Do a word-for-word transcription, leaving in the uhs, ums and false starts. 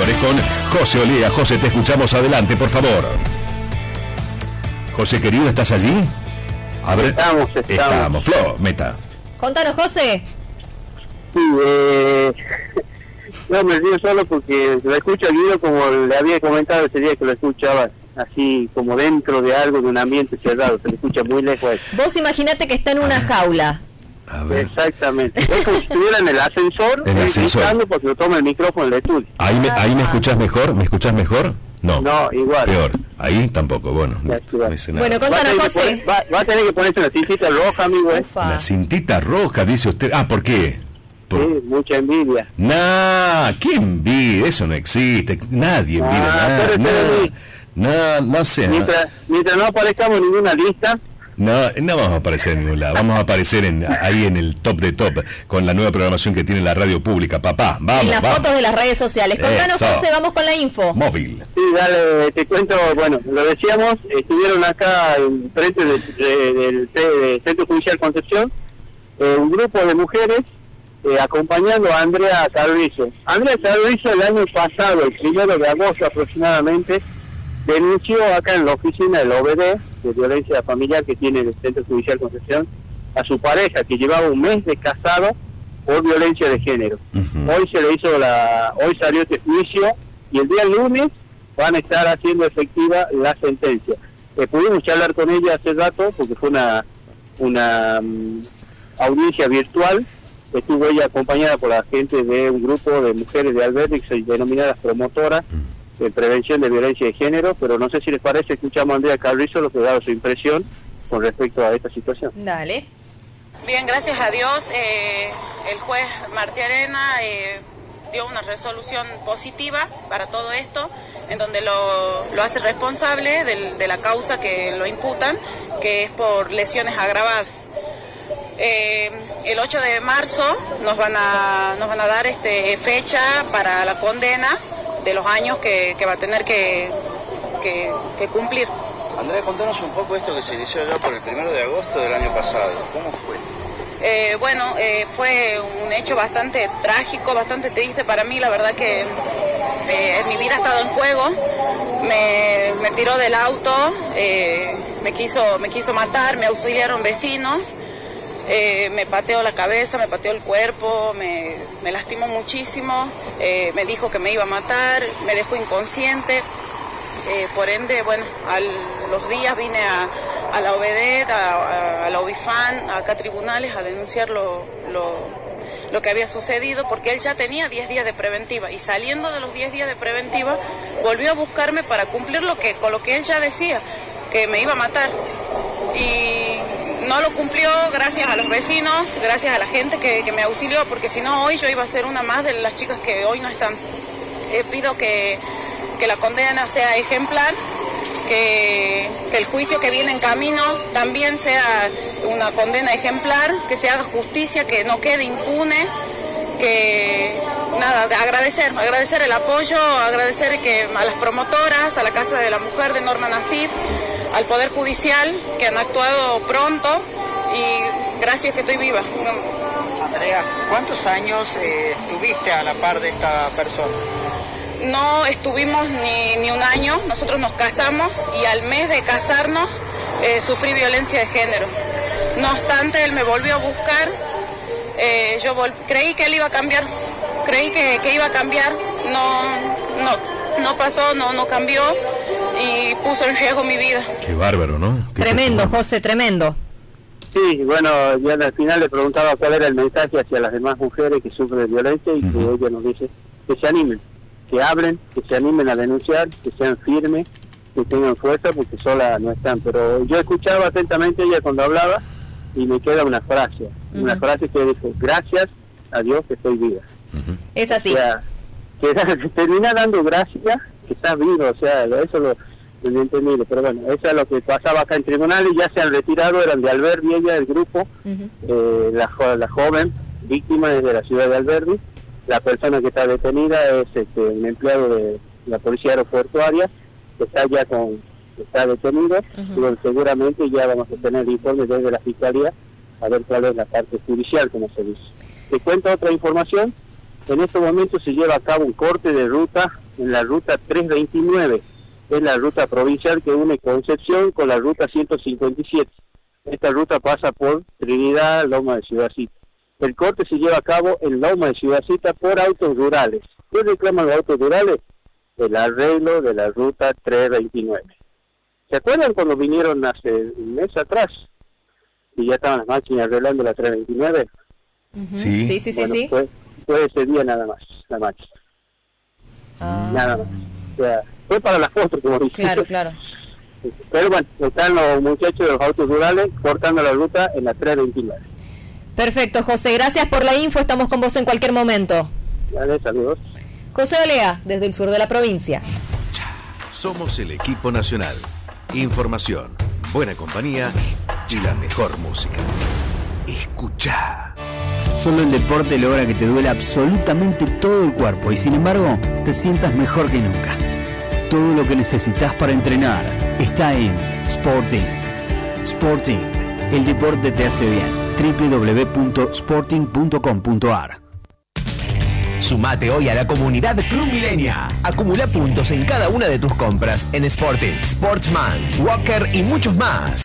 señores, con José Olea. José, te escuchamos, adelante, por favor. José, querido, ¿estás allí? A ver, estamos, estamos. Estamos. Flo, meta. Contanos, José. Sí, eh... no, me río solo porque lo escucho a Guido como le había comentado ese día que lo escuchaba, así como dentro de algo, de un ambiente cerrado, se le escucha muy lejos. Vos imaginate que está en una jaula. A ver. Exactamente. Es como si estuviera en el ascensor, en el ascensor, porque lo toma el micrófono en el estudio. Ahí me, ahí me escuchás mejor, ¿me escuchás mejor? No. No, igual. Peor. Ahí tampoco, bueno. No, no dice nada. Bueno, contanos, José. Poner, va, va a tener que ponerse una cintita roja, amigo. ¿eh? La cintita roja, dice usted. Ah, ¿por qué? Por... Sí, mucha envidia. Nah, ¿qué envidia? Eso no existe. Nadie envidia ah, nada. No, no, no sé. Mientras, mientras no aparezcamos en ninguna lista. No, no vamos a aparecer en ningún lado. Vamos a aparecer en, ahí en el top de top con la nueva programación que tiene la radio pública, papá. Vamos, en las vamos. fotos de las redes sociales. Contanos, Eso. José, vamos con la info. Móvil. Sí, dale, te cuento, bueno, lo decíamos, estuvieron acá en frente del, del, del Centro Judicial Concepción, eh, un grupo de mujeres eh, acompañando a Andrea Carrizo. Andrea Carrizo el año pasado, el primero de agosto aproximadamente, denunció acá en la oficina del O B D de violencia familiar que tiene el Centro Judicial Concepción a su pareja que llevaba un mes de casado por violencia de género. Uh-huh. Hoy se le hizo la, hoy salió este juicio y el día lunes van a estar haciendo efectiva la sentencia. Eh, pudimos charlar con ella hace rato porque fue una una um, audiencia virtual. Estuvo ella acompañada por la gente de un grupo de mujeres de Alberdi, denominadas promotoras de prevención de violencia de género, pero no sé si les parece, escuchamos a Andrea Carrizo lo que ha dado su impresión con respecto a esta situación. Dale. Bien, gracias a Dios, eh, el juez Martí Arena eh, dio una resolución positiva para todo esto, en donde lo, lo hace responsable del, de la causa que lo imputan, que es por lesiones agravadas. Eh, el ocho de marzo nos van a, nos van a dar este, fecha para la condena de los años que, que va a tener que, que, que cumplir. Andrea, contanos un poco esto que se inició ya por el primero de agosto del año pasado. ¿Cómo fue? Eh, bueno, eh, fue un hecho bastante trágico, bastante triste para mí. La verdad que eh, mi vida ha estado en juego. Me, me tiró del auto, eh, me quiso, me quiso matar, me auxiliaron vecinos. Eh, me pateó la cabeza, me pateó el cuerpo, me, me lastimó muchísimo, eh, me dijo que me iba a matar, me dejó inconsciente, eh, por ende, bueno, a los días vine a, a la O B D, a, a la OBIFAN, acá a tribunales a denunciar lo, lo, lo que había sucedido, porque él ya tenía diez días de preventiva y saliendo de los diez días de preventiva volvió a buscarme para cumplir lo que, con lo que él ya decía, que me iba a matar. Y no lo cumplió gracias a los vecinos, gracias a la gente que, que me auxilió, porque si no hoy yo iba a ser una más de las chicas que hoy no están. Eh, pido que, que la condena sea ejemplar, que, que el juicio que viene en camino también sea una condena ejemplar, que se haga justicia, que no quede impune, que nada, agradecer, agradecer el apoyo, agradecer que a las promotoras, a la Casa de la Mujer de Norma Nasif, al Poder Judicial, que han actuado pronto y gracias que estoy viva. Andrea, ¿cuántos años eh, estuviste a la par de esta persona? No estuvimos ni, ni un año, nosotros nos casamos y al mes de casarnos eh, sufrí violencia de género. No obstante, él me volvió a buscar, eh, yo vol- creí que él iba a cambiar, creí que, que iba a cambiar, no, no, no pasó, no, no cambió. Y puso en riesgo mi vida. Qué bárbaro, ¿no? Qué tremendo, José, tremendo. Sí, bueno, yo al final le preguntaba cuál era el mensaje hacia las demás mujeres que sufren violencia y uh-huh. que ella nos dice que se animen, que hablen, que se animen a denunciar, que sean firmes, que tengan fuerza porque sola no están. Pero yo escuchaba atentamente a ella cuando hablaba y me queda una frase, uh-huh. una frase que dice, gracias a Dios que estoy viva. Uh-huh. Es así. O sea, que, que termina dando gracias que está vivo, o sea, eso lo... entendible, pero bueno, eso es lo que pasaba acá en tribunales, ya se han retirado, eran de Alberdi, ella, el grupo, uh-huh. eh, la, la joven víctima es de la ciudad de Alberdi, la persona que está detenida es este, un empleado de la policía aeroportuaria, que está ya con, está detenido, uh-huh. y bueno, seguramente ya vamos a tener informes desde la fiscalía, a ver cuál es la parte judicial, como se dice. Te cuento otra información, en este momento se lleva a cabo un corte de ruta en la ruta trescientos veintinueve, es la ruta provincial que une Concepción con la ruta ciento cincuenta y siete. Esta ruta pasa por Trinidad, Loma de Ciudadcita. El corte se lleva a cabo en Loma de Ciudadcita por autos rurales. ¿Qué reclaman los autos rurales? El arreglo de la ruta trescientos veintinueve. ¿Se acuerdan cuando vinieron hace un mes atrás y ya estaban las máquinas arreglando la trescientos veintinueve? Ujú. Sí. Sí, sí, sí, Bueno, sí. Fue, fue ese día nada más, la máquina. Ah, Nada más. O sea, fue para las fotos, como dije. claro, claro. Pero bueno, están los muchachos de los autos rurales cortando la ruta en la trescientos veintinueve. Perfecto, José. Gracias por la info. Estamos con vos en cualquier momento. Vale, saludos. José Olea, desde el sur de la provincia. Somos el equipo nacional. Información, buena compañía y la mejor música. Escucha. Solo el deporte logra que te duela absolutamente todo el cuerpo y sin embargo te sientas mejor que nunca. Todo lo que necesitas para entrenar está en Sporting. Sporting, el deporte te hace bien. doble u doble u doble u punto sporting punto com punto a r. Sumate hoy a la comunidad Club Milenia. Acumula puntos en cada una de tus compras en Sporting, Sportsman, Walker y muchos más.